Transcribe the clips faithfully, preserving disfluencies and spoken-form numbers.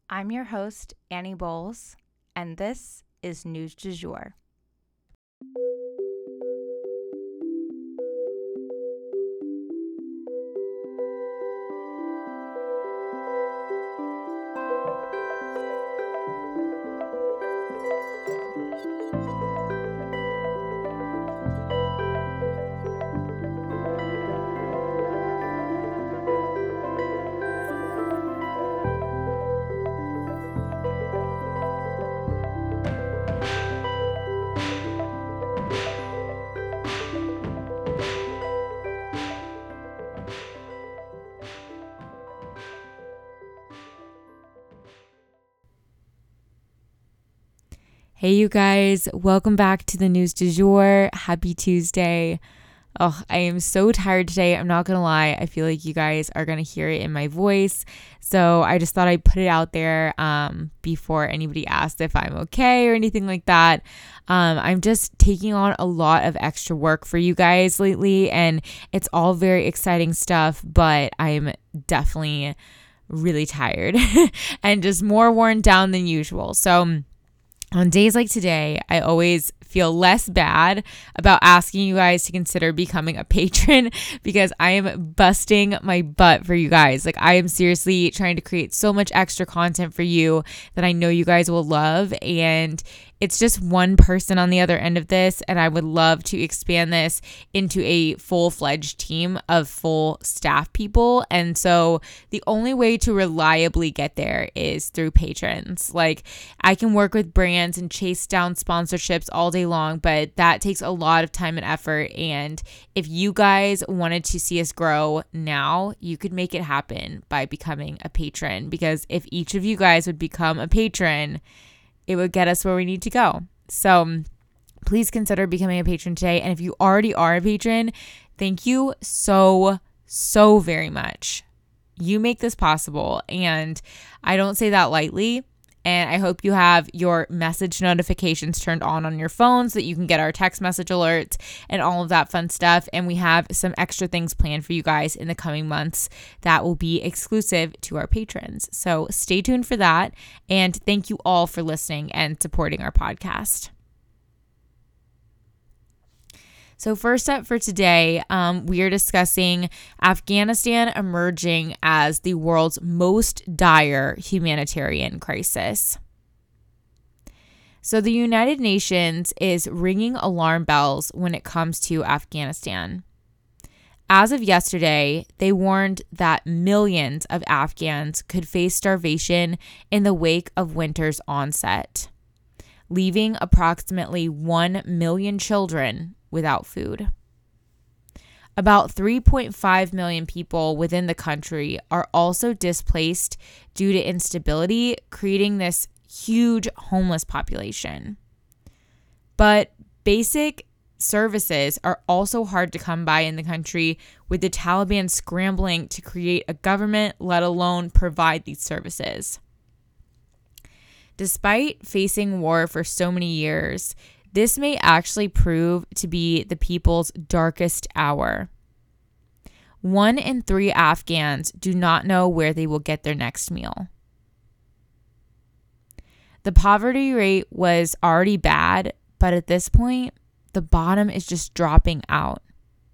I'm your host, Annie Bowles, and this is News du Jour. Hey you guys, welcome back to the News du Jour. Happy Tuesday. Oh, I am so tired today. I'm not gonna lie. I feel like you guys are gonna hear it in my voice. So I just thought I'd put it out there um, before anybody asked if I'm okay or anything like that. Um, I'm just taking on a lot of extra work for you guys lately, and it's all very exciting stuff, but I'm definitely really tired and just more worn down than usual. So on days like today, I always feel less bad about asking you guys to consider becoming a patron because I am busting my butt for you guys. Like, I am seriously trying to create so much extra content for you that I know you guys will love, and it's just one person on the other end of this, and I would love to expand this into a full-fledged team of full staff people. And so the only way to reliably get there is through patrons. Like, I can work with brands and chase down sponsorships all day long, but that takes a lot of time and effort. And if you guys wanted to see us grow now, you could make it happen by becoming a patron, because if each of you guys would become a patron, it would get us where we need to go. So please consider becoming a patron today. And if you already are a patron, thank you so, so very much. You make this possible, and I don't say that lightly. And I hope you have your message notifications turned on on your phone so that you can get our text message alerts and all of that fun stuff. And we have some extra things planned for you guys in the coming months that will be exclusive to our patrons. So stay tuned for that. And thank you all for listening and supporting our podcast. So first up for today, um, we are discussing Afghanistan emerging as the world's most dire humanitarian crisis. So the United Nations is ringing alarm bells when it comes to Afghanistan. As of yesterday, they warned that millions of Afghans could face starvation in the wake of winter's onset, leaving approximately one million children without food. About three point five million people within the country are also displaced due to instability, creating this huge homeless population. But basic services are also hard to come by in the country, with the Taliban scrambling to create a government, let alone provide these services. Despite facing war for so many years, this may actually prove to be the people's darkest hour. One in three Afghans do not know where they will get their next meal. The poverty rate was already bad, but at this point, the bottom is just dropping out.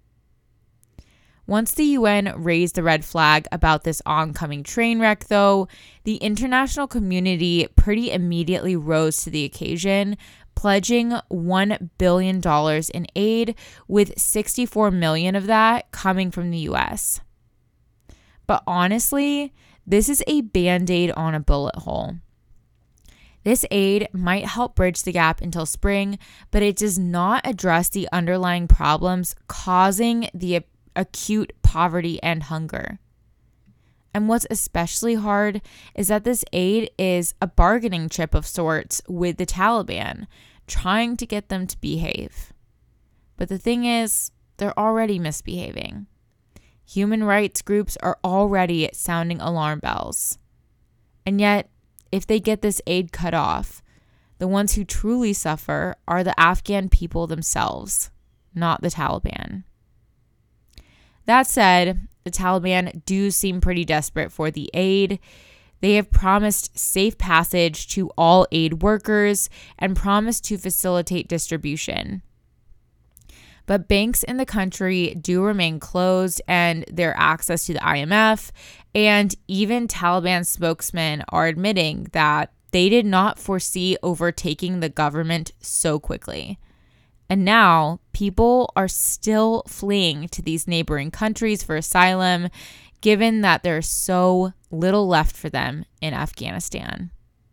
Once the U N raised the red flag about this oncoming train wreck, though, the international community pretty immediately rose to the occasion, pledging one billion dollars in aid, with sixty-four million dollars of that coming from the U S. But honestly, this is a band-aid on a bullet hole. This aid might help bridge the gap until spring, but it does not address the underlying problems causing the acute poverty and hunger. And what's especially hard is that this aid is a bargaining chip of sorts with the Taliban, trying to get them to behave. But the thing is, they're already misbehaving. Human rights groups are already sounding alarm bells. And yet, if they get this aid cut off, the ones who truly suffer are the Afghan people themselves, not the Taliban. That said, the Taliban do seem pretty desperate for the aid. They have promised safe passage to all aid workers and promised to facilitate distribution. But banks in the country do remain closed, and their access to the I M F and even Taliban spokesmen are admitting that they did not foresee overtaking the government so quickly. And now people are still fleeing to these neighboring countries for asylum, given that there's so little left for them in Afghanistan.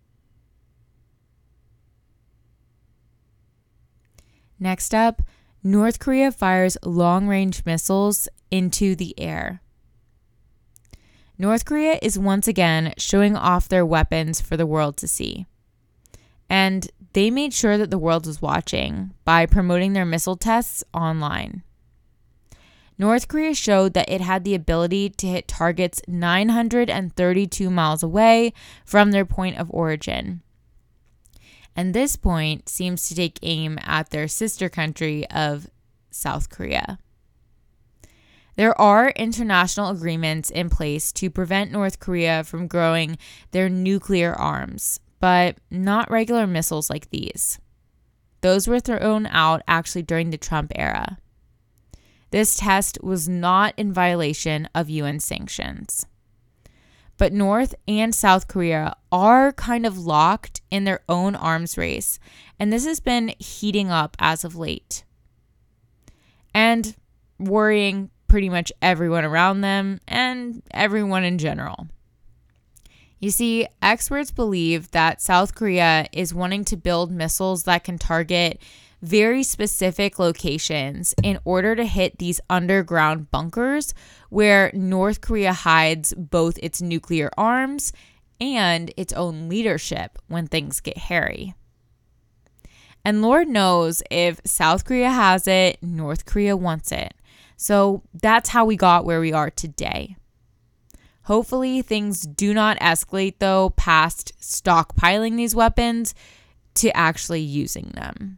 Next up, North Korea fires long-range missiles into the air. North Korea is once again showing off their weapons for the world to see. And they made sure that the world was watching by promoting their missile tests online. North Korea showed that it had the ability to hit targets nine hundred thirty-two miles away from their point of origin. And this point seems to take aim at their sister country of South Korea. There are international agreements in place to prevent North Korea from growing their nuclear arms, but not regular missiles like these. Those were thrown out actually during the Trump era. This test was not in violation of U N sanctions. But North and South Korea are kind of locked in their own arms race, and this has been heating up as of late, and worrying pretty much everyone around them and everyone in general. You see, experts believe that South Korea is wanting to build missiles that can target very specific locations in order to hit these underground bunkers where North Korea hides both its nuclear arms and its own leadership when things get hairy. And Lord knows if South Korea has it, North Korea wants it. So that's how we got where we are today. Hopefully things do not escalate though past stockpiling these weapons to actually using them.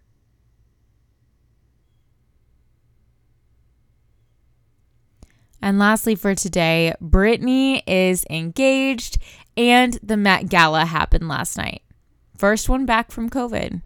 And lastly for today, Britney is engaged and the Met Gala happened last night. First one back from COVID.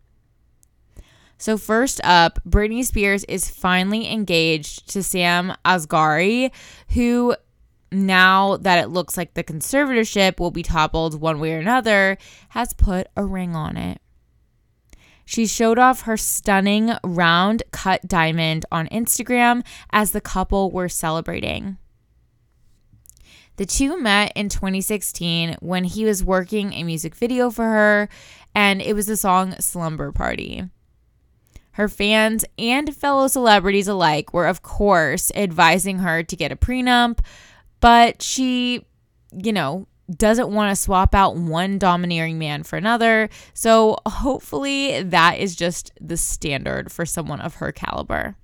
So first up, Britney Spears is finally engaged to Sam Asghari, who, now that it looks like the conservatorship will be toppled one way or another, has put a ring on it. She showed off her stunning round cut diamond on Instagram as the couple were celebrating. The two met in twenty sixteen when he was working a music video for her, and it was the song Slumber Party. Her fans and fellow celebrities alike were, of course, advising her to get a prenup, but she, you know, doesn't want to swap out one domineering man for another. So hopefully that is just the standard for someone of her caliber.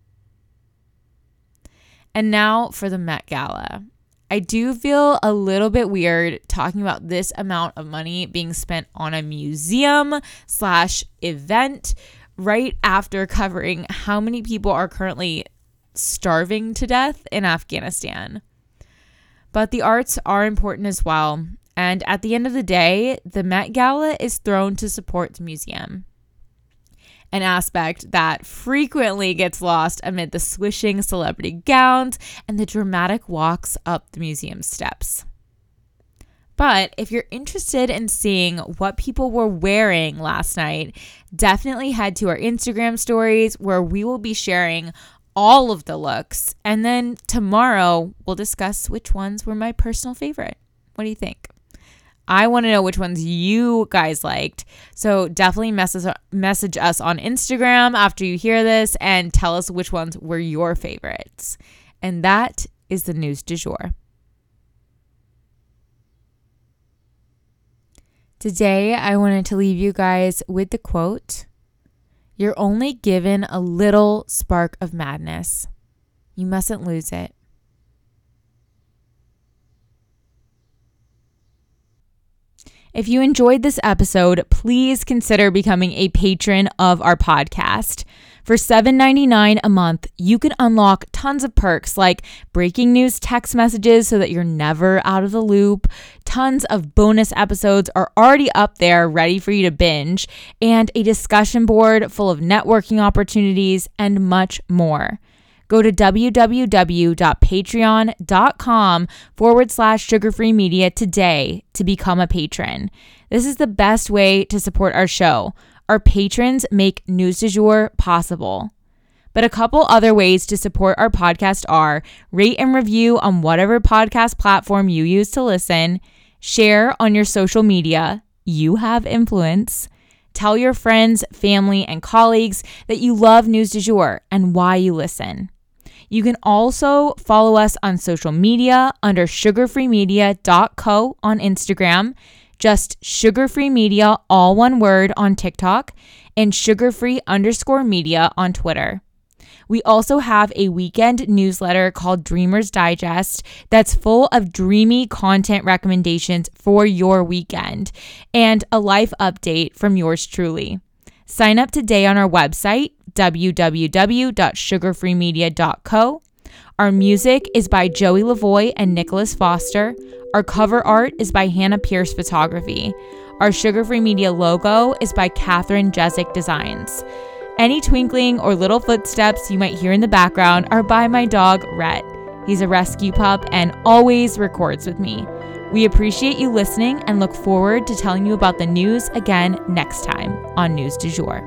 And now for the Met Gala. I do feel a little bit weird talking about this amount of money being spent on a museum slash event right after covering how many people are currently starving to death in Afghanistan. But the arts are important as well. And at the end of the day, the Met Gala is thrown to support the museum. An aspect that frequently gets lost amid the swishing celebrity gowns and the dramatic walks up the museum steps. But if you're interested in seeing what people were wearing last night, definitely head to our Instagram stories where we will be sharing all of the looks. And then tomorrow we'll discuss which ones were my personal favorite. What do you think? I want to know which ones you guys liked. So definitely message, message us on Instagram after you hear this and tell us which ones were your favorites. And that is the news du jour. Today, I wanted to leave you guys with the quote, "You're only given a little spark of madness. You mustn't lose it." If you enjoyed this episode, please consider becoming a patron of our podcast. For seven dollars and ninety-nine cents a month, you can unlock tons of perks like breaking news text messages so that you're never out of the loop. Tons of bonus episodes are already up there ready for you to binge, and a discussion board full of networking opportunities and much more. Go to www.patreon.com forward slash sugarfree media today to become a patron. This is the best way to support our show. Our patrons make News du Jour possible. But a couple other ways to support our podcast are rate and review on whatever podcast platform you use to listen, share on your social media, you have influence, tell your friends, family, and colleagues that you love News du Jour and why you listen. You can also follow us on social media under sugarfree media dot co on Instagram, just sugarfree media, all one word, on TikTok, and sugarfree underscore media on Twitter. We also have a weekend newsletter called Dreamers Digest that's full of dreamy content recommendations for your weekend and a life update from yours truly. Sign up today on our website, w w w dot sugarfree media dot co. Our music is by Joey Lavoie and Nicholas Foster. Our cover art is by Hannah Pierce Photography. Our Sugar Free Media logo is by Catherine Jezik Designs. Any twinkling or little footsteps you might hear in the background are by my dog, Rhett. He's a rescue pup and always records with me. We appreciate you listening and look forward to telling you about the news again next time on News du Jour.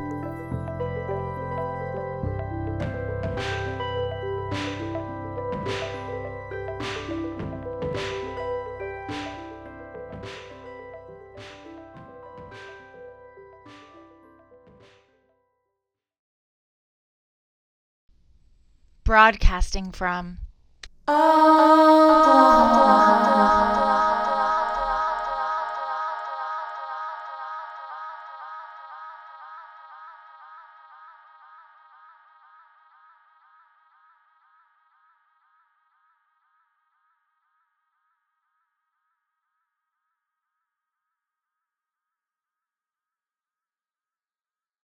Broadcasting from Oklahoma.